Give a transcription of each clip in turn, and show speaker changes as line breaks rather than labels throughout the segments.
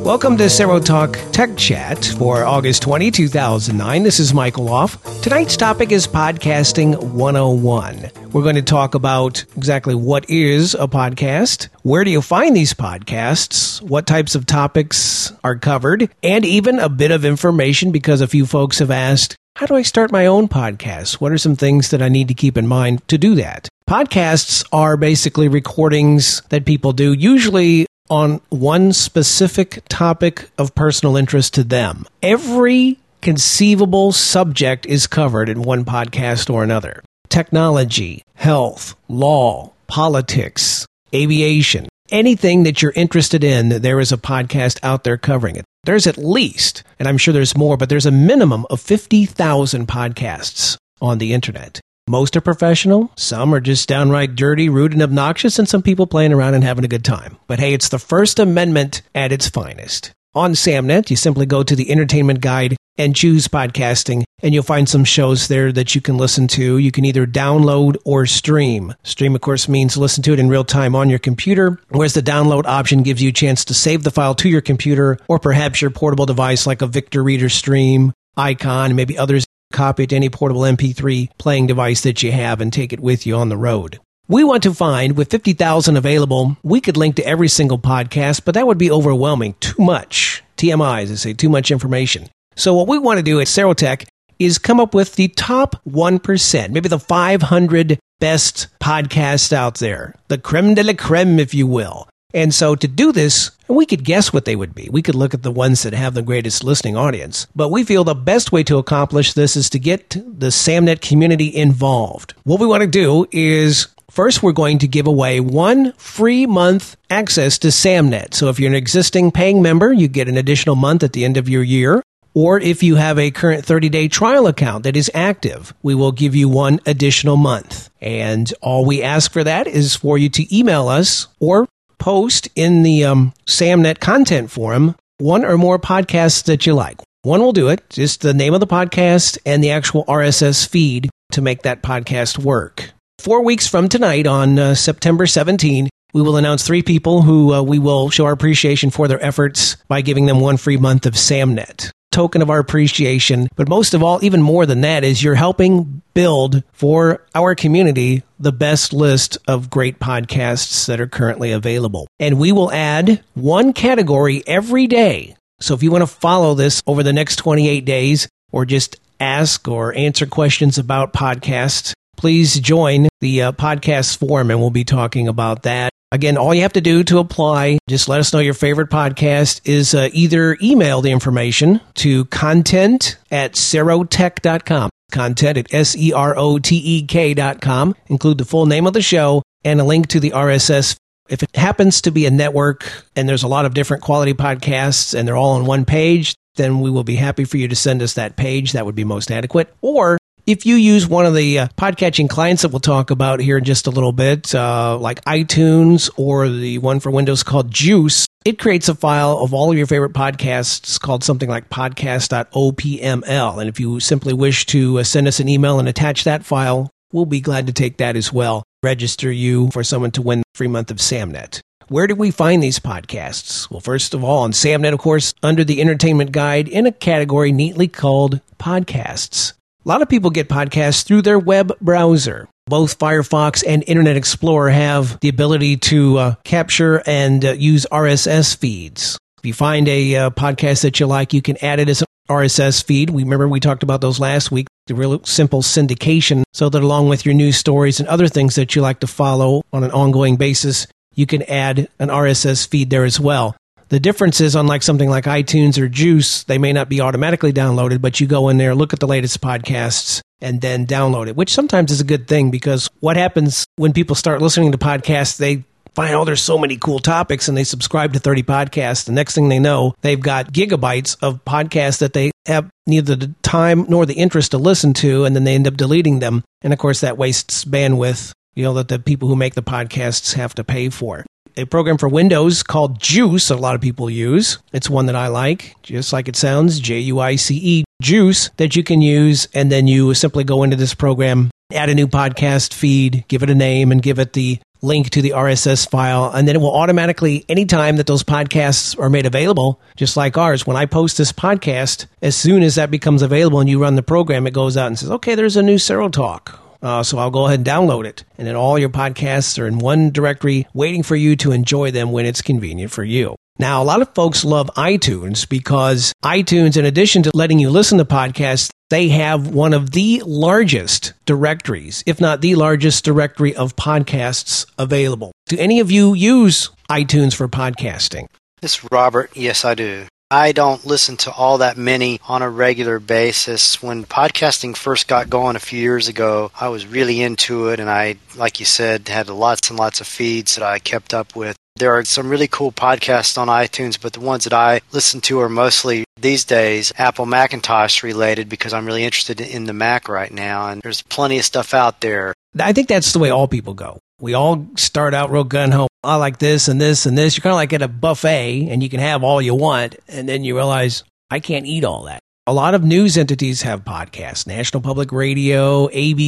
Welcome to Serotalk Tech Chat for August 20, 2009. This is Michael Off. Tonight's topic is Podcasting 101. We're going to talk about exactly what is a podcast, where do you find these podcasts, what types of topics are covered, and even a bit of information because a few folks have asked, how do I start my own podcast? What are some things that I need to keep in mind to do that? Podcasts are basically recordings that people do, usually on one specific topic of personal interest to them. Every conceivable subject is covered in one podcast or another. Technology, health, law, politics, aviation, anything that you're interested in, there is a podcast out there covering it. There's at least, and I'm sure there's more, but there's a minimum of 50,000 podcasts on the internet. Most are professional, some are just downright dirty, rude, and obnoxious, and some people playing around and having a good time. But hey, it's the First Amendment at its finest. On SamNet, you simply go to the Entertainment Guide and choose podcasting, and you'll find some shows there that you can listen to. You can either download or stream. Stream, of course, means listen to it in real time on your computer, whereas the download option gives you a chance to save the file to your computer or perhaps your portable device like a Victor Reader Stream, Icon, and maybe others. Copy it to any portable MP3 playing device that you have and take it with you on the road. We want to find, with 50,000 available, we could link to every single podcast, but that would be overwhelming. Too much. TMI, as they say, too much information. So what we want to do at Serotech is come up with the top 1%, maybe the 500 best podcasts out there. The creme de la creme, if you will. And so to do this, we could guess what they would be. We could look at the ones that have the greatest listening audience. But we feel the best way to accomplish this is to get the SamNet community involved. What we want to do is, first, we're going to give away 1 free month access to SamNet. So if you're an existing paying member, you get an additional month at the end of your year. Or if you have a current 30-day trial account that is active, we will give you 1 additional month. And all we ask for that is for you to email us or post in the SamNet content forum 1 or more podcasts that you like. 1 will do it, just the name of the podcast and the actual RSS feed to make that podcast work. 4 weeks from tonight, on September 17, we will announce 3 people who we will show our appreciation for their efforts by giving them 1 free month of SamNet. Token of our appreciation, but most of all, even more than that, is you're helping build for our community the best list of great podcasts that are currently available. And we will add 1 category every day. So if you want to follow this over the next 28 days, or just ask or answer questions about podcasts, please join the podcast forum, and we'll be talking about that. Again, all you have to do to apply, just let us know your favorite podcast, is either email the information to content@serotech.com. Content at SEROTEK.com. Include the full name of the show and a link to the RSS. If it happens to be a network and there's a lot of different quality podcasts and they're all on one page, then we will be happy for you to send us that page. That would be most adequate. Or if you use one of the podcatching clients that we'll talk about here in just a little bit, like iTunes or the one for Windows called Juice, it creates a file of all of your favorite podcasts called something like podcast.opml. And if you simply wish to send us an email and attach that file, we'll be glad to take that as well. Register you for someone to win a free month of SamNet. Where do we find these podcasts? Well, first of all, on SamNet, of course, under the Entertainment Guide in a category neatly called Podcasts. A lot of people get podcasts through their web browser. Both Firefox and Internet Explorer have the ability to capture and use RSS feeds. If you find a podcast that you like, you can add it as an RSS feed. Remember we talked about those last week, the real simple syndication, so that along with your news stories and other things that you like to follow on an ongoing basis, you can add an RSS feed there as well. The difference is, unlike something like iTunes or Juice, they may not be automatically downloaded, but you go in there, look at the latest podcasts, and then download it, which sometimes is a good thing, because what happens when people start listening to podcasts, they find, oh, there's so many cool topics, and they subscribe to 30 podcasts. The next thing they know, they've got gigabytes of podcasts that they have neither the time nor the interest to listen to, and then they end up deleting them. And of course, that wastes bandwidth, that the people who make the podcasts have to pay for. A program for Windows called Juice, a lot of people use. It's one that I like, just like it sounds, Juice, Juice, that you can use, and then you simply go into this program, add a new podcast feed, give it a name, and give it the link to the RSS file, and then it will automatically, anytime that those podcasts are made available, just like ours, when I post this podcast, as soon as that becomes available and you run the program, it goes out and says, okay, there's a new Cero Talk. So I'll go ahead and download it. And then all your podcasts are in one directory waiting for you to enjoy them when it's convenient for you. Now, a lot of folks love iTunes because iTunes, in addition to letting you listen to podcasts, they have one of the largest directories, if not the largest directory of podcasts available. Do any of you use iTunes for podcasting?
This is Robert. Yes, I do. I don't listen to all that many on a regular basis. When podcasting first got going a few years ago, I was really into it, and I, like you said, had lots and lots of feeds that I kept up with. There are some really cool podcasts on iTunes, but the ones that I listen to are mostly, these days, Apple Macintosh related because I'm really interested in the Mac right now, and there's plenty of stuff out there.
I think that's the way all people go. We all start out real gung-ho. I like this and this and this. You're kind of like at a buffet, and you can have all you want, and then you realize, I can't eat all that. A lot of news entities have podcasts. National Public Radio,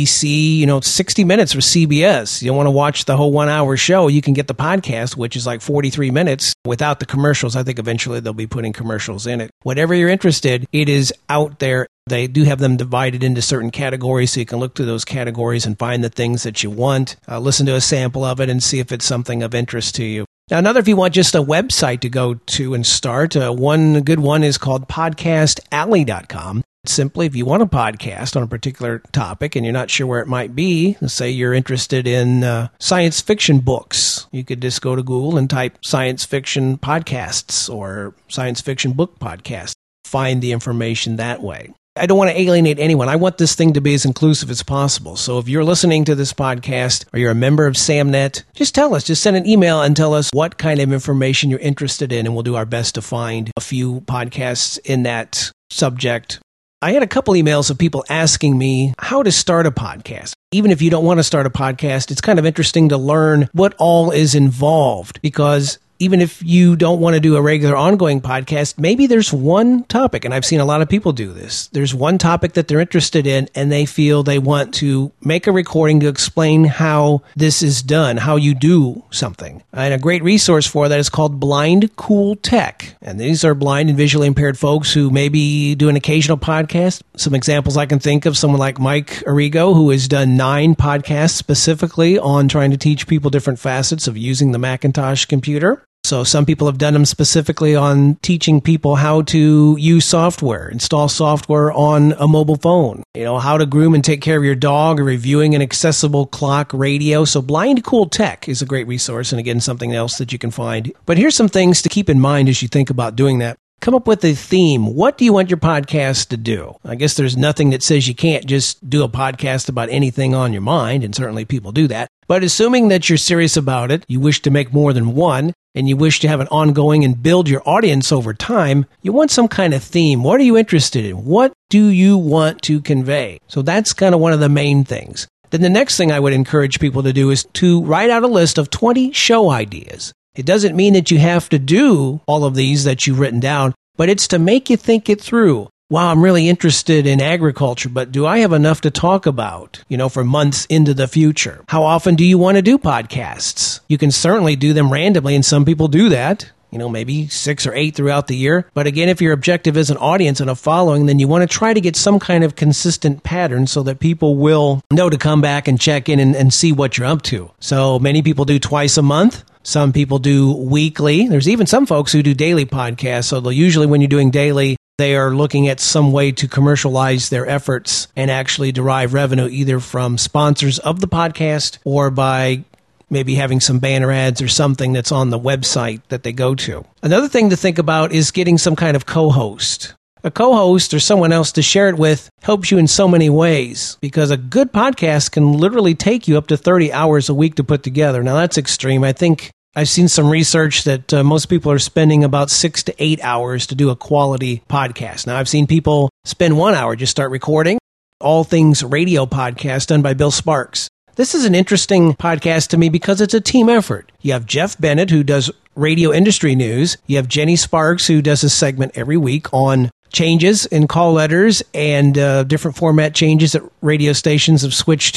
ABC, 60 Minutes for CBS. You don't want to watch the whole 1 hour show. You can get the podcast, which is like 43 minutes without the commercials. I think eventually they'll be putting commercials in it. Whatever you're interested, it is out there. They do have them divided into certain categories, so you can look through those categories and find the things that you want. Listen to a sample of it and see if it's something of interest to you. Now, another, if you want just a website to go to and start, one good one is called podcastalley.com. Simply, if you want a podcast on a particular topic and you're not sure where it might be, let's say you're interested in science fiction books, you could just go to Google and type science fiction podcasts or science fiction book podcast. Find the information that way. I don't want to alienate anyone. I want this thing to be as inclusive as possible. So if you're listening to this podcast or you're a member of SAMnet, just tell us. Just send an email and tell us what kind of information you're interested in, and we'll do our best to find a few podcasts in that subject. I had a couple emails of people asking me how to start a podcast. Even if you don't want to start a podcast, it's kind of interesting to learn what all is involved, because even if you don't want to do a regular ongoing podcast, maybe there's one topic, and I've seen a lot of people do this. There's one topic that they're interested in, and they feel they want to make a recording to explain how this is done, how you do something. And a great resource for that is called Blind Cool Tech. And these are blind and visually impaired folks who maybe do an occasional podcast. Some examples I can think of, someone like Mike Arrigo, who has done 9 podcasts specifically on trying to teach people different facets of using the Macintosh computer. So some people have done them specifically on teaching people how to use software, install software on a mobile phone, how to groom and take care of your dog, or reviewing an accessible clock radio. So Blind Cool Tech is a great resource, and again, something else that you can find. But here's some things to keep in mind as you think about doing that. Come up with a theme. What do you want your podcast to do? I guess there's nothing that says you can't just do a podcast about anything on your mind, and certainly people do that. But assuming that you're serious about it, you wish to make more than one, and you wish to have an ongoing and build your audience over time, you want some kind of theme. What are you interested in? What do you want to convey? So that's kind of one of the main things. Then the next thing I would encourage people to do is to write out a list of 20 show ideas. It doesn't mean that you have to do all of these that you've written down, but it's to make you think it through. Wow, I'm really interested in agriculture, but do I have enough to talk about, for months into the future? How often do you want to do podcasts? You can certainly do them randomly, and some people do that, maybe 6 or 8 throughout the year. But again, if your objective is an audience and a following, then you want to try to get some kind of consistent pattern so that people will know to come back and check in and see what you're up to. So many people do twice a month. Some people do weekly. There's even some folks who do daily podcasts. So usually when you're doing daily, they are looking at some way to commercialize their efforts and actually derive revenue either from sponsors of the podcast or by maybe having some banner ads or something that's on the website that they go to. Another thing to think about is getting some kind of co-host. A co-host or someone else to share it with helps you in so many ways, because a good podcast can literally take you up to 30 hours a week to put together. Now, that's extreme. I think I've seen some research that most people are spending about 6 to 8 hours to do a quality podcast. Now, I've seen people spend 1 hour, just start recording. All Things Radio podcast done by Bill Sparks. This is an interesting podcast to me because it's a team effort. You have Jeff Bennett, who does radio industry news. You have Jenny Sparks, who does a segment every week on changes in call letters and different format changes that radio stations have switched to.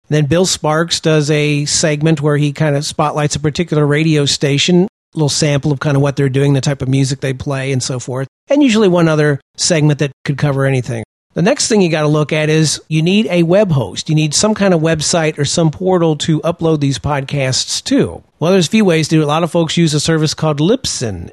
Then Bill Sparks does a segment where he kind of spotlights a particular radio station, a little sample of kind of what they're doing, the type of music they play, and so forth. And usually one other segment that could cover anything. The next thing you got to look at is you need a web host. You need some kind of website or some portal to upload these podcasts to. Well, there's a few ways to do it. A lot of folks use a service called Libsyn,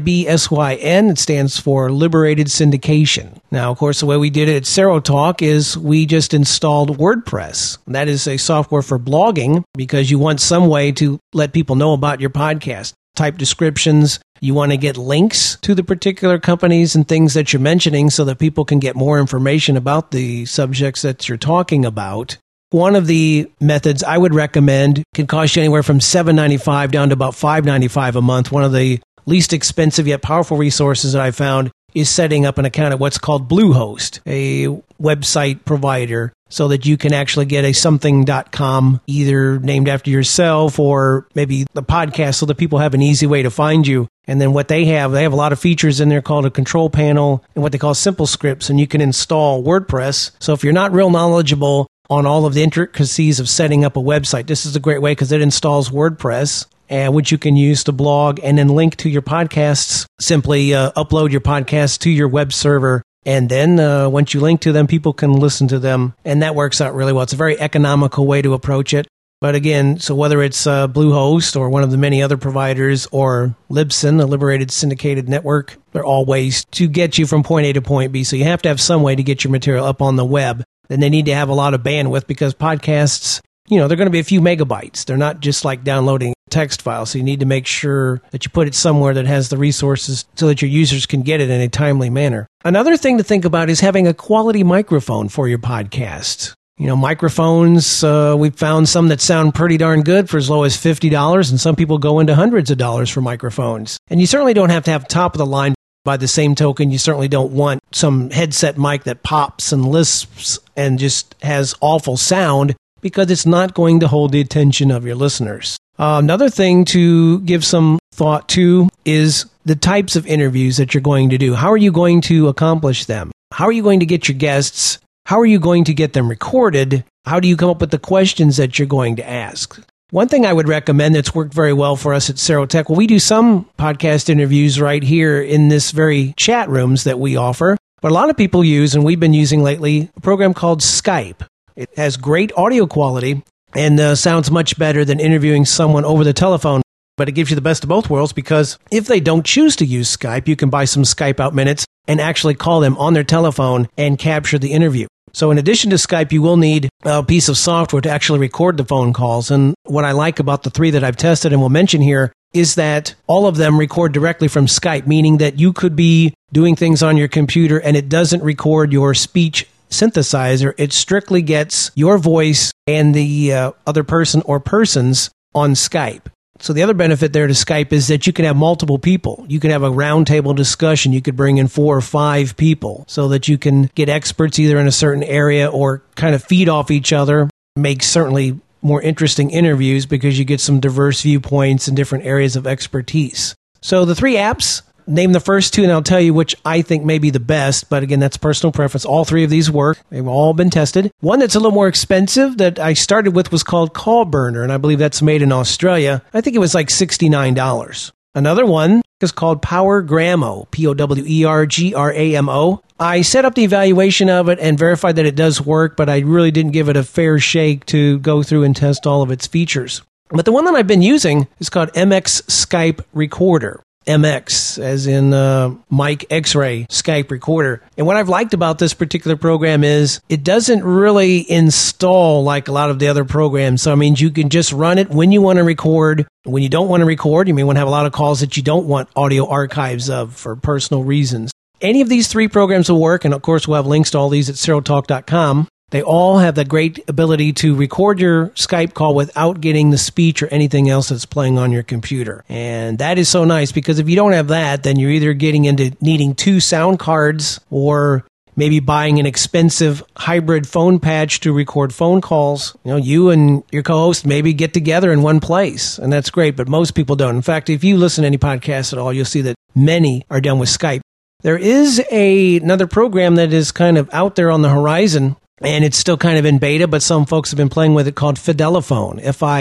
Libsyn. It stands for Liberated Syndication. Now, of course, the way we did it at Serotalk is we just installed WordPress. That is a software for blogging because you want some way to let people know about your podcast. Type descriptions. You want to get links to the particular companies and things that you're mentioning so that people can get more information about the subjects that you're talking about. One of the methods I would recommend can cost you anywhere from $7.95 down to about $5.95 a month. One of the least expensive yet powerful resources that I found is setting up an account at what's called Bluehost, a website provider, so that you can actually get a something.com either named after yourself or maybe the podcast so that people have an easy way to find you. And then what they have a lot of features in there called a control panel and what they call simple scripts, and you can install WordPress. So if you're not real knowledgeable on all of the intricacies of setting up a website, this is a great way because it installs WordPress, which you can use to blog and then link to your podcasts. Simply upload your podcasts to your web server, and then once you link to them, people can listen to them, and that works out really well. It's a very economical way to approach it. But again, so whether it's Bluehost or one of the many other providers or Libsyn, a liberated syndicated network, they're all ways to get you from point A to point B. So you have to have some way to get your material up on the web. Then they need to have a lot of bandwidth because podcasts, they're going to be a few megabytes. They're not just like downloading a text file. So you need to make sure that you put it somewhere that has the resources so that your users can get it in a timely manner. Another thing to think about is having a quality microphone for your podcast. Microphones, we've found some that sound pretty darn good for as low as $50, and some people go into hundreds of dollars for microphones. And you certainly don't have to have top of the line. By the same token, you certainly don't want some headset mic that pops and lisps and just has awful sound because it's not going to hold the attention of your listeners. Another thing to give some thought to is the types of interviews that you're going to do. How are you going to accomplish them? How are you going to get your guests? How are you going to get them recorded? How do you come up with the questions that you're going to ask? One thing I would recommend that's worked very well for us at Serotech, we do some podcast interviews right here in this very chat rooms that we offer, but a lot of people use, and we've been using lately, a program called Skype. It has great audio quality and sounds much better than interviewing someone over the telephone, but it gives you the best of both worlds because if they don't choose to use Skype, you can buy some Skype out minutes and actually call them on their telephone and capture the interview. So in addition to Skype, you will need a piece of software to actually record the phone calls. And what I like about the three that I've tested and will mention here is that all of them record directly from Skype, meaning that you could be doing things on your computer and it doesn't record your speech synthesizer. It strictly gets your voice and the other person or persons on Skype. So the other benefit there to Skype is that you can have multiple people. You can have a roundtable discussion. You could bring in 4 or 5 people so that you can get experts either in a certain area or kind of feed off each other. Makes certainly more interesting interviews because you get some diverse viewpoints and different areas of expertise. So the 3 apps, name the first 2 and I'll tell you which I think may be the best. But again, that's personal preference. All 3 of these work. They've all been tested. One that's a little more expensive that I started with was called Callburner, and I believe that's made in Australia. I think it was like $69. Another one is called PowerGramo, Powergramo. I set up the evaluation of it and verified that it does work, but I really didn't give it a fair shake to go through and test all of its features. But the one that I've been using is called MX Skype Recorder. MX, as in Mike X-Ray Skype Recorder. And what I've liked about this particular program is it doesn't really install like a lot of the other programs. So, it means you can just run it when you want to record. When you don't want to record, you may want to have a lot of calls that you don't want audio archives of for personal reasons. Any of these 3 programs will work, and of course we'll have links to all these at Serotalk.com. They all have the great ability to record your Skype call without getting the speech or anything else that's playing on your computer. And that is so nice because if you don't have that, then you're either getting into needing 2 sound cards or maybe buying an expensive hybrid phone patch to record phone calls. You and your co-host maybe get together in one place, and that's great, but most people don't. In fact, if you listen to any podcasts at all, you'll see that many are done with Skype. There is another program that is kind of out there on the horizon. and it's still kind of in beta, but some folks have been playing with it, called Fideliphone,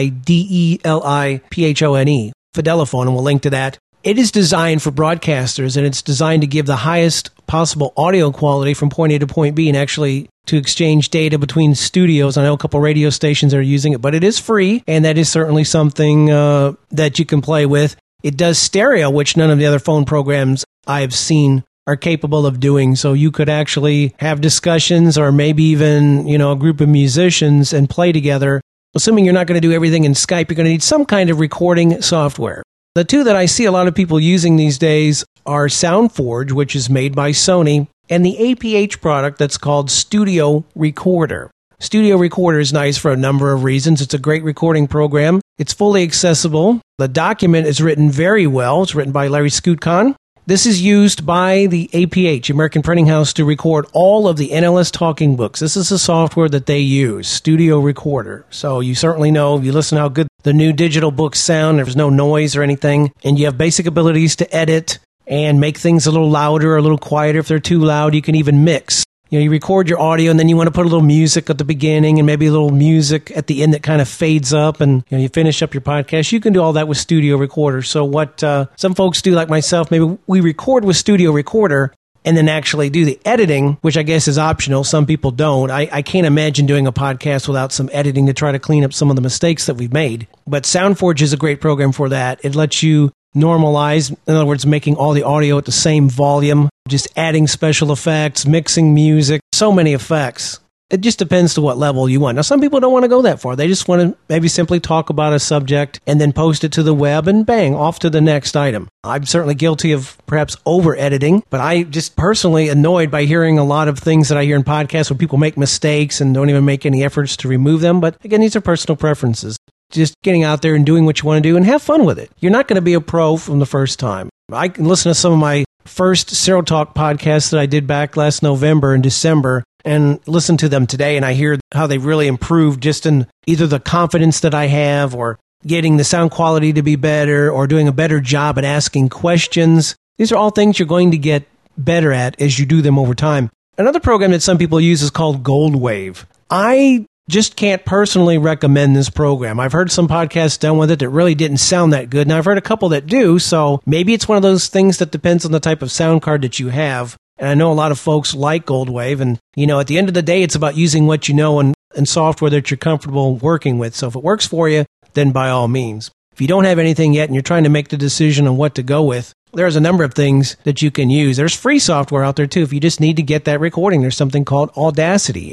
Fideliphone, Fideliphone, and we'll link to that. It is designed for broadcasters, and it's designed to give the highest possible audio quality from point A to point B, and actually to exchange data between studios. I know a couple radio stations are using it, but it is free, and that is certainly something that you can play with. It does stereo, which none of the other phone programs I've seen are capable of doing. So you could actually have discussions, or maybe even, a group of musicians and play together. Assuming you're not going to do everything in Skype, you're going to need some kind of recording software. The two that I see a lot of people using these days are SoundForge, which is made by Sony, and the APH product that's called Studio Recorder. Studio Recorder is nice for a number of reasons. It's a great recording program. It's fully accessible. The document is written very well. It's written by Larry Skutcon. This is used by the APH, American Printing House, to record all of the NLS talking books. This is the software that they use, Studio Recorder. So you certainly know, if you listen how good the new digital books sound, there's no noise or anything, and you have basic abilities to edit and make things a little louder or a little quieter. If they're too loud, you can even mix. You record your audio, and then you want to put a little music at the beginning and maybe a little music at the end that kind of fades up, and you finish up your podcast. You can do all that with Studio Recorder. So what some folks do, like myself, maybe we record with Studio Recorder and then actually do the editing, which I guess is optional. Some people don't. I can't imagine doing a podcast without some editing to try to clean up some of the mistakes that we've made. But SoundForge is a great program for that. It lets you normalize, in other words, making all the audio at the same volume, just adding special effects, mixing music, so many effects. It just depends to what level you want. Now, some people don't want to go that far. They just want to maybe simply talk about a subject and then post it to the web and bang, off to the next item. I'm certainly guilty of perhaps over-editing, but I just personally annoyed by hearing a lot of things that I hear in podcasts where people make mistakes and don't even make any efforts to remove them. But again, these are personal preferences. Just getting out there and doing what you want to do and have fun with it. You're not going to be a pro from the first time. I can listen to some of my first Zero Talk podcasts that I did back last November and December and listen to them today, and I hear how they really improved just in either the confidence that I have, or getting the sound quality to be better, or doing a better job at asking questions. These are all things you're going to get better at as you do them over time. Another program that some people use is called Goldwave. I just can't personally recommend this program. I've heard some podcasts done with it that really didn't sound that good, and I've heard a couple that do, so maybe it's one of those things that depends on the type of sound card that you have. And I know a lot of folks like Goldwave, and at the end of the day, it's about using what you know and software that you're comfortable working with. So if it works for you, then by all means. If you don't have anything yet and you're trying to make the decision on what to go with, there's a number of things that you can use. There's free software out there too. If you just need to get that recording, there's something called Audacity,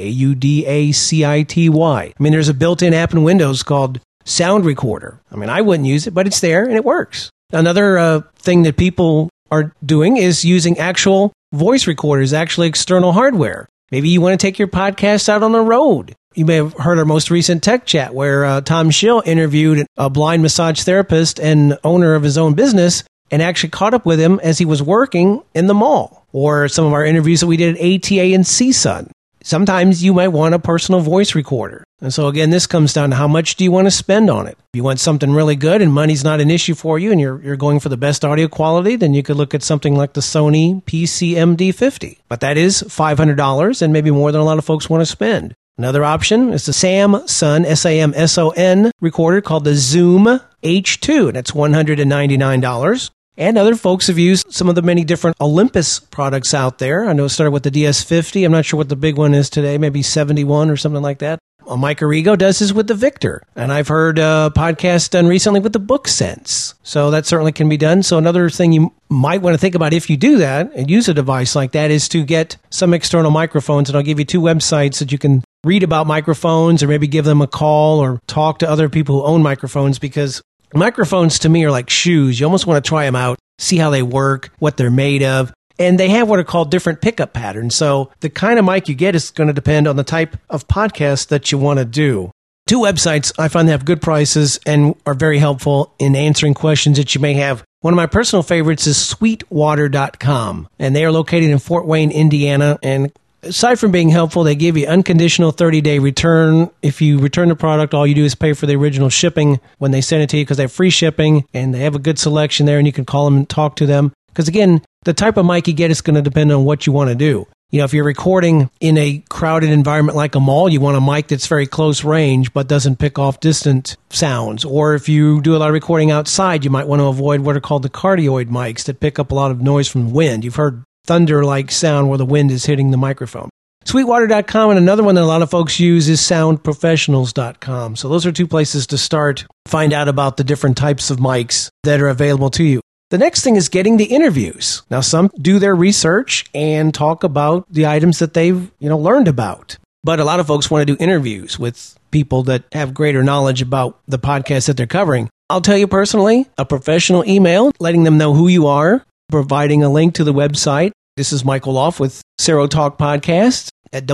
Audacity. There's a built-in app in Windows called Sound Recorder. I wouldn't use it, but it's there and it works. Another thing that people are doing is using actual voice recorders, actually external hardware. Maybe you want to take your podcast out on the road. You may have heard our most recent Tech Chat where Tom Schill interviewed a blind massage therapist and owner of his own business, and actually caught up with him as he was working in the mall. Or some of our interviews that we did at ATA and CSUN. Sometimes you might want a personal voice recorder. And so again, this comes down to how much do you want to spend on it. If you want something really good and money's not an issue for you and you're going for the best audio quality, then you could look at something like the Sony PCMD50. But that is $500 and maybe more than a lot of folks want to spend. Another option is the Samson, S-A-M-S-O-N recorder called the Zoom H2, and that's $199. And other folks have used some of the many different Olympus products out there. I know it started with the DS50. I'm not sure what the big one is today, maybe 71 or something like that. Mike Arrigo does this with the Victor. And I've heard podcasts done recently with the BookSense. So that certainly can be done. So another thing you might want to think about if you do that and use a device like that is to get some external microphones. And I'll give you 2 websites that you can read about microphones or maybe give them a call or talk to other people who own microphones, because microphones to me are like shoes. You almost want to try them out, see how they work, what they're made of. And they have what are called different pickup patterns. So the kind of mic you get is going to depend on the type of podcast that you want to do. 2 websites I find that have good prices and are very helpful in answering questions that you may have. One of my personal favorites is sweetwater.com. And they are located in Fort Wayne, Indiana. And aside from being helpful, they give you unconditional 30-day return. If you return the product, all you do is pay for the original shipping when they send it to you, because they have free shipping and they have a good selection there, and you can call them and talk to them. Because again, the type of mic you get is going to depend on what you want to do. If you're recording in a crowded environment like a mall, you want a mic that's very close range but doesn't pick off distant sounds. Or if you do a lot of recording outside, you might want to avoid what are called the cardioid mics that pick up a lot of noise from wind. You've heard thunder-like sound where the wind is hitting the microphone. Sweetwater.com, and another one that a lot of folks use is soundprofessionals.com. So those are two places to start. Find out about the different types of mics that are available to you. The next thing is getting the interviews. Now, some do their research and talk about the items that they've, learned about. But a lot of folks want to do interviews with people that have greater knowledge about the podcast that they're covering. I'll tell you personally, a professional email, letting them know who you are, providing a link to the website. This is Michael Loff with Serotalk Podcast at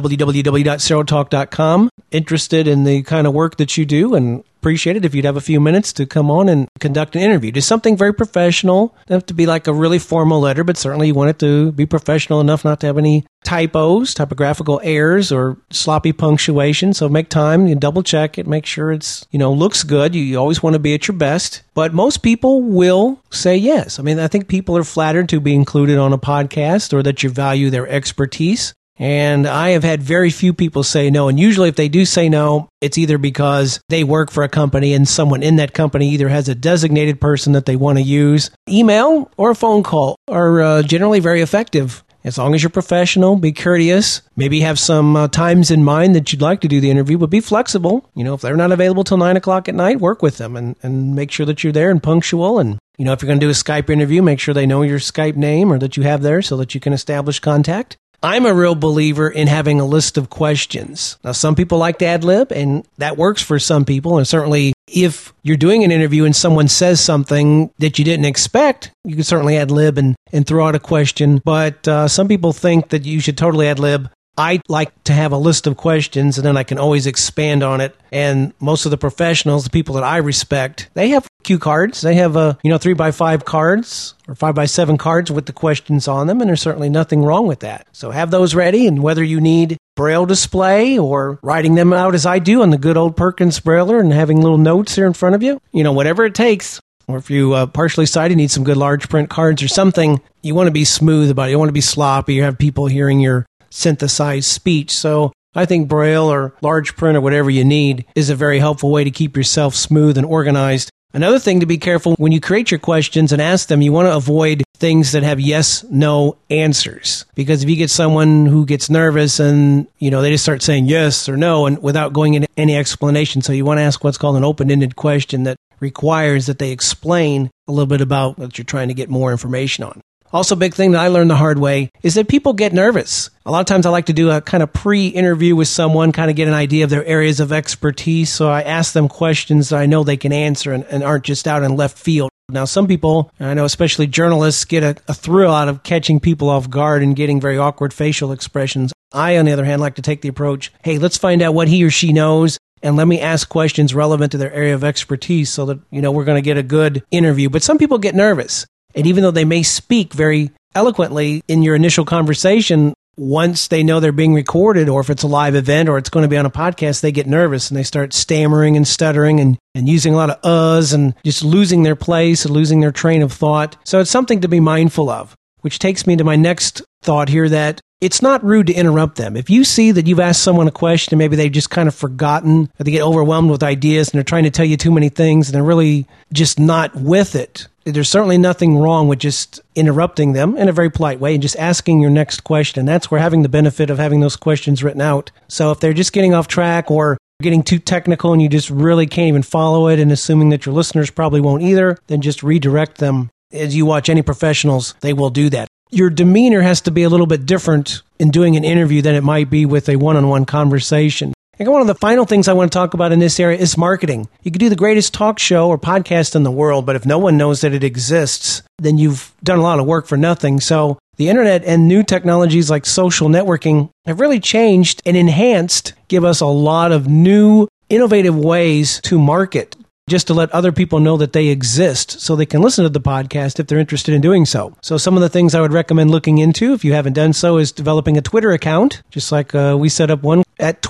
www.serotalk.com. Interested in the kind of work that you do and appreciate it if you'd have a few minutes to come on and conduct an interview. Just something very professional. Doesn't have to be like a really formal letter, but certainly you want it to be professional enough not to have any typos, typographical errors, or sloppy punctuation. So make time, you double check it, make sure it's, looks good. You always want to be at your best. But most people will say yes. I think people are flattered to be included on a podcast or that you value their expertise. And I have had very few people say no. And usually if they do say no, it's either because they work for a company and someone in that company either has a designated person that they want to use. Email or a phone call are generally very effective. As long as you're professional, be courteous, maybe have some times in mind that you'd like to do the interview, but be flexible. If they're not available till 9 o'clock at night, work with them and make sure that you're there and punctual. And, if you're going to do a Skype interview, make sure they know your Skype name or that you have there so that you can establish contact. I'm a real believer in having a list of questions. Now, some people like to ad-lib, and that works for some people. And certainly, if you're doing an interview and someone says something that you didn't expect, you can certainly ad-lib and throw out a question. But some people think that you should totally ad-lib. I like to have a list of questions, and then I can always expand on it. And most of the professionals, the people that I respect, they have cue cards. They have 3x5 cards or 5x7 cards with the questions on them, and there's certainly nothing wrong with that. So have those ready, and whether you need Braille display or writing them out as I do on the good old Perkins Brailler and having little notes here in front of you, whatever it takes. Or if you partially sighted, need some good large print cards or something, you want to be smooth about it. You don't want to be sloppy. You have people hearing your synthesized speech. So I think Braille or large print or whatever you need is a very helpful way to keep yourself smooth and organized. Another thing to be careful when you create your questions and ask them, you want to avoid things that have yes, no answers. Because if you get someone who gets nervous and, they just start saying yes or no and without going into any explanation. So you want to ask what's called an open-ended question that requires that they explain a little bit about what you're trying to get more information on. Also, a big thing that I learned the hard way is that people get nervous. A lot of times I like to do a kind of pre-interview with someone, kind of get an idea of their areas of expertise. So I ask them questions that I know they can answer and aren't just out in left field. Now, some people, I know especially journalists, get a thrill out of catching people off guard and getting very awkward facial expressions. I, on the other hand, like to take the approach, hey, let's find out what he or she knows and let me ask questions relevant to their area of expertise so that, we're going to get a good interview. But some people get nervous. And even though they may speak very eloquently in your initial conversation, once they know they're being recorded, or if it's a live event or it's going to be on a podcast, they get nervous and they start stammering and stuttering and using a lot of uhs and just losing their place and losing their train of thought. So it's something to be mindful of, which takes me to my next thought here, that it's not rude to interrupt them. If you see that you've asked someone a question and maybe they've just kind of forgotten, or they get overwhelmed with ideas and they're trying to tell you too many things and they're really just not with it, there's certainly nothing wrong with just interrupting them in a very polite way and just asking your next question. That's where having the benefit of having those questions written out. So if they're just getting off track or getting too technical and you just really can't even follow it, and assuming that your listeners probably won't either, then just redirect them. As you watch any professionals, they will do that. Your demeanor has to be a little bit different in doing an interview than it might be with a one-on-one conversation. And one of the final things I want to talk about in this area is marketing. You could do the greatest talk show or podcast in the world, but if no one knows that it exists, then you've done a lot of work for nothing. So the internet and new technologies like social networking have really changed and enhanced, give us a lot of new, innovative ways to market, just to let other people know that they exist so they can listen to the podcast if they're interested in doing so. So some of the things I would recommend looking into, if you haven't done so, is developing a Twitter account, just like we set up one at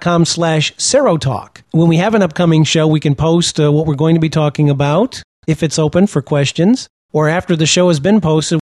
twitter.com/Serotalk. When we have an upcoming show, we can post what we're going to be talking about if it's open for questions. Or after the show has been posted,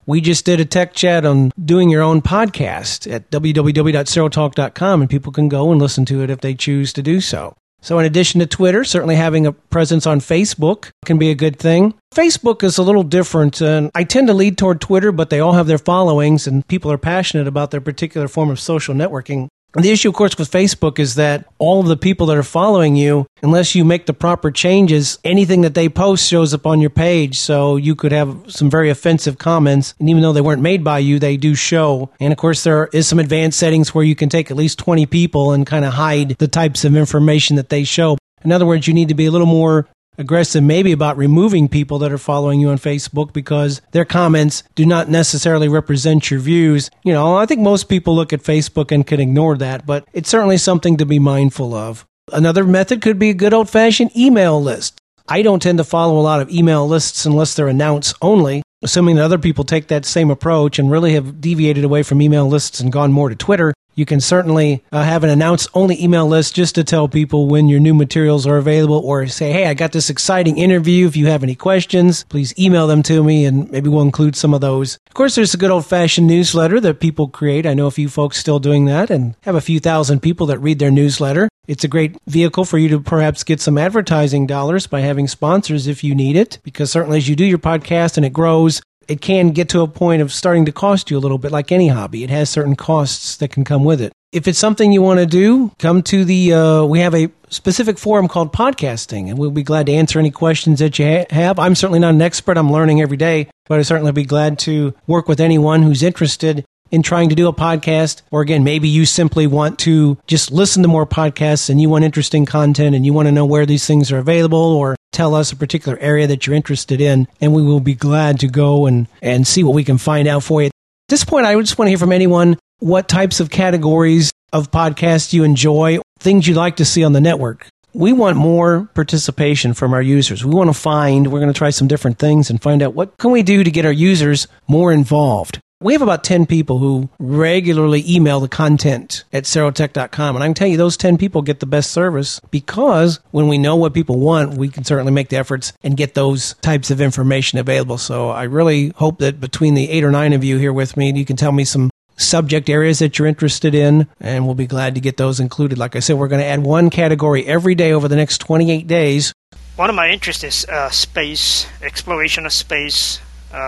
We just did a tech chat on doing your own podcast at www.serotalk.com, and people can go and listen to it if they choose to do so. So in addition to Twitter, certainly having a presence on Facebook can be a good thing. Facebook is a little different, and I tend to lead toward Twitter, but they all have their followings, and people are passionate about their particular form of social networking. And the issue, of course, with Facebook is that all of the people that are following you, unless you make the proper changes, anything that they post shows up on your page. So you could have some very offensive comments, and even though they weren't made by you, they do show. And of course, there is some advanced settings where you can take at least 20 people and kind of hide the types of information that they show. In other words, you need to be a little more aggressive maybe about removing people that are following you on Facebook because their comments do not necessarily represent your views. You know, I think most people look at Facebook and can ignore that, but it's certainly something to be mindful of. Another method could be a good old-fashioned email list. I don't tend to follow a lot of email lists unless they're announce only, assuming that other people take that same approach and really have deviated away from email lists and gone more to Twitter. You can certainly have an announce-only email list just to tell people when your new materials are available or say, hey, I got this exciting interview. If you have any questions, please email them to me, and maybe we'll include some of those. Of course, there's a good old-fashioned newsletter that people create. I know a few folks still doing that and have a few thousand people that read their newsletter. It's a great vehicle for you to perhaps get some advertising dollars by having sponsors if you need it, because certainly as you do your podcast and it grows, it can get to a point of starting to cost you a little bit like any hobby. It has certain costs that can come with it. If it's something you want to do, come to we have a specific forum called Podcasting, and we'll be glad to answer any questions that you have. I'm certainly not an expert. I'm learning every day, but I'd certainly be glad to work with anyone who's interested in trying to do a podcast. Or again, maybe you simply want to just listen to more podcasts and you want interesting content and you want to know where these things are available, or tell us a particular area that you're interested in, and we will be glad to go and see what we can find out for you. At this point, I just want to hear from anyone what types of categories of podcasts you enjoy, things you'd like to see on the network. We want more participation from our users. We're going to try some different things and find out what can we do to get our users more involved. We have about 10 people who regularly email the content at serotech.com, and I can tell you those 10 people get the best service because when we know what people want, we can certainly make the efforts and get those types of information available. So I really hope that between the 8 or 9 of you here with me, you can tell me some subject areas that you're interested in, and we'll be glad to get those included. Like I said, we're going to add one category every day over the next 28 days.
One of my interests is space, exploration of space,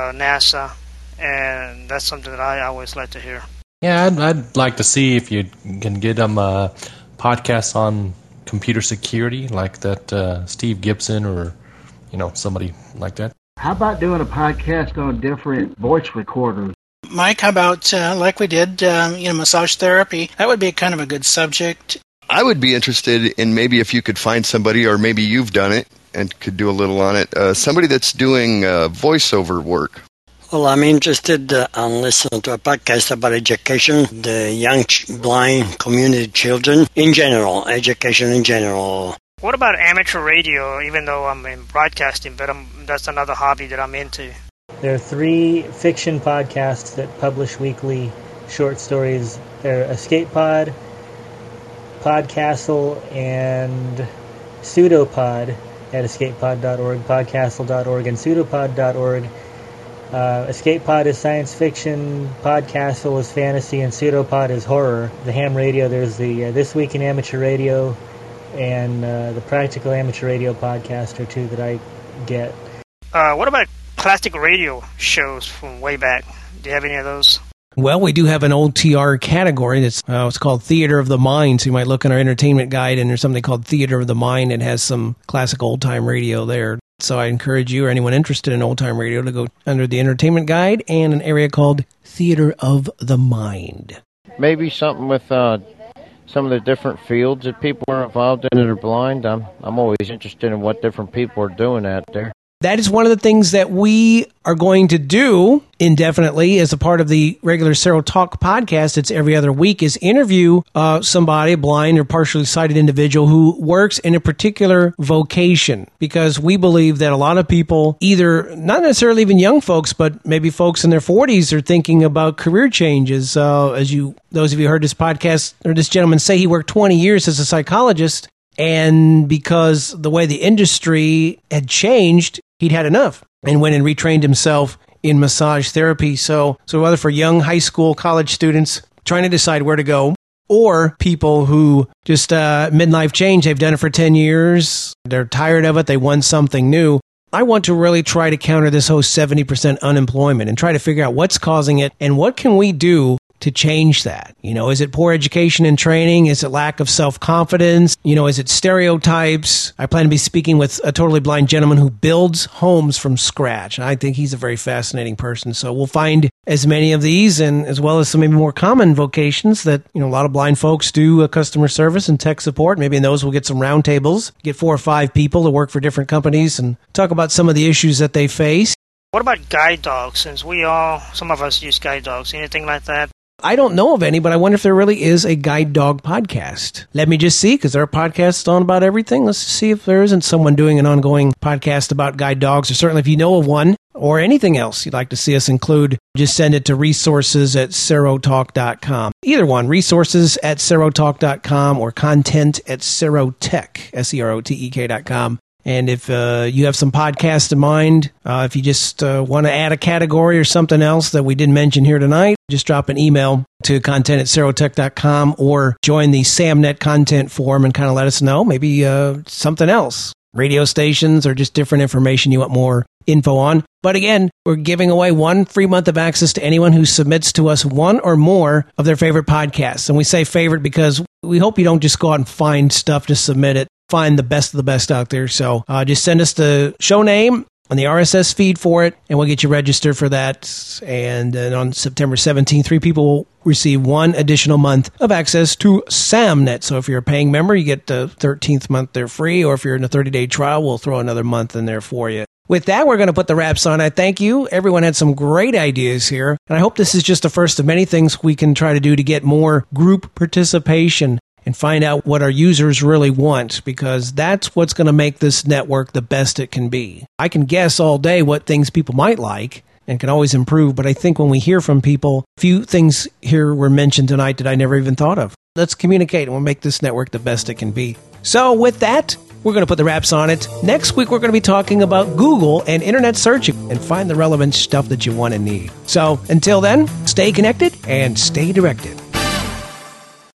NASA. And that's something that I always like to hear.
Yeah, I'd like to see if you can get them podcasts on computer security, like that Steve Gibson or somebody like that.
How about doing a podcast on different voice recorders?
Mike, how about like we did, massage therapy? That would be kind of a good subject.
I would be interested in maybe if you could find somebody, or maybe you've done it and could do a little on it, somebody that's doing voiceover work.
Well, I'm interested in listening to a podcast about education, the young blind community children in general, education in general.
What about amateur radio, even though I'm in broadcasting, but that's another hobby that I'm into?
There are 3 fiction podcasts that publish weekly short stories. They're Escape Pod, Podcastle, and Pseudopod at escapepod.org, podcastle.org, and pseudopod.org. Escape Pod is science fiction, Podcastle is fantasy, and Pseudopod is horror. The ham radio, there's the This Week in Amateur Radio and the Practical Amateur Radio podcast are 2 that I get.
What about classic radio shows from way back? Do you have any of those?
Well, we do have an old TR category that's it's called Theater of the Mind. So you might look in our entertainment guide, and there's something called Theater of the Mind. It has some classic old-time radio there. So I encourage you or anyone interested in old-time radio to go under the entertainment guide and an area called Theater of the Mind.
Maybe something with some of the different fields that people are involved in that are blind. I'm always interested in what different people are doing out there.
That is one of the things that we are going to do indefinitely as a part of the regular Sero Talk podcast. It's every other week, is interview somebody, a blind or partially sighted individual who works in a particular vocation, because we believe that a lot of people, either not necessarily even young folks, but maybe folks in their 40s, are thinking about career changes. Those of you who heard this podcast or this gentleman say he worked 20 years as a psychologist, and because the way the industry had changed, he'd had enough and went and retrained himself in massage therapy. So whether for young high school, college students trying to decide where to go, or people who just midlife change, they've done it for 10 years, they're tired of it, they want something new. I want to really try to counter this whole 70% unemployment and try to figure out what's causing it and what can we do to change that. Is it poor education and training? Is it lack of self-confidence? Is it stereotypes? I plan to be speaking with a totally blind gentleman who builds homes from scratch. And I think he's a very fascinating person. So we'll find as many of these, and as well as some maybe more common vocations that, a lot of blind folks do customer service and tech support. Maybe in those we'll get some roundtables, get 4 or 5 people to work for different companies and talk about some of the issues that they face.
What about guide dogs? Since some of us use guide dogs, anything like that?
I don't know of any, but I wonder if there really is a guide dog podcast. Let me just see, because there are podcasts on about everything. Let's see if there isn't someone doing an ongoing podcast about guide dogs, or certainly if you know of one, or anything else you'd like to see us include, just send it to resources@serotalk.com. Either one, resources@serotalk.com or content@serotech, SEROTEK.com. And if you have some podcasts in mind, if you just want to add a category or something else that we didn't mention here tonight, just drop an email to content@serotech.com or join the SamNet content forum and kind of let us know. Maybe something else, radio stations or just different information you want more info on. But again, we're giving away 1 free month of access to anyone who submits to us 1 or more of their favorite podcasts. And we say favorite because we hope you don't just go out and find stuff to submit it. Find the best of the best out there. So just send us the show name and the RSS feed for it, and we'll get you registered for that. And then on September 17th, 3 people will receive 1 additional month of access to SamNet. So if you're a paying member, you get the 13th month there free, or if you're in a 30-day trial, we'll throw another month in there for you. With that, we're going to put the wraps on. I thank you. Everyone had some great ideas here, and I hope this is just the first of many things we can try to do to get more group participation and find out what our users really want, because that's what's going to make this network the best it can be. I can guess all day what things people might like and can always improve, but I think when we hear from people, a few things here were mentioned tonight that I never even thought of. Let's communicate and we'll make this network the best it can be. So with that, we're going to put the wraps on it. Next week, we're going to be talking about Google and internet searching and find the relevant stuff that you want and need. So until then, stay connected and stay directed.